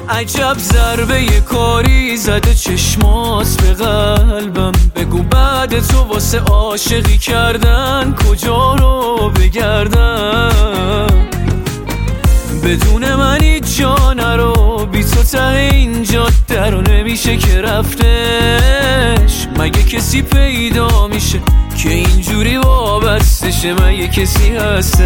عجب ضربه یه کاری زده چشمات به قلبم. بگو بعد تو واسه عاشقی کردن کجا رو بگردم؟ بدون من هیچ جا نرو، بی تو ته این جاده رو نمیشه که رفتش. مگه کسی پیدا میشه که اینجوری وابستشه؟ مگه کسی هستش؟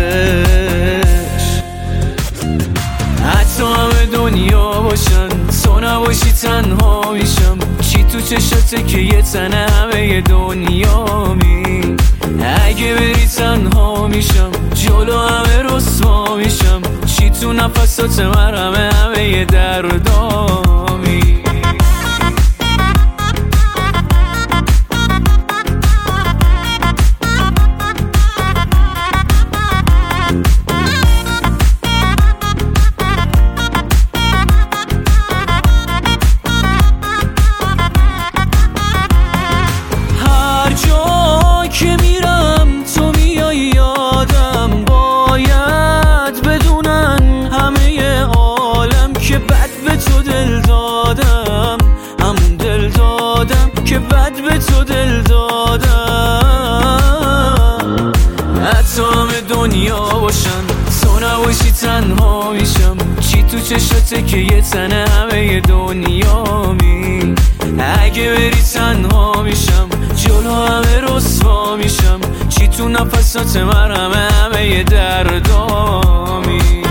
حتی همه دنیا باشن تو نباشی تنها میشم. چی تو چشاته که یه تنه همه دنیا می؟ اگه بری تنها میشم، جلو همه رسوا میشم. چی تو نفسات من همه دردامی؟ که میرم تو میای یادم، باید بدونن همه عالم که بد به تو دل دادم. همون دل دادم که بد به تو دل دادم. حتی همه دنیا باشن تو نباشی تنها میشم. چی تو چشاته که یه تنه همه دنیا می؟ اگه بری تنها میشم، جلو همه رسوا میشم. چی تو نفسات من همه دردامی؟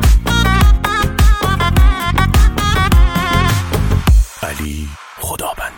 علی خدابند.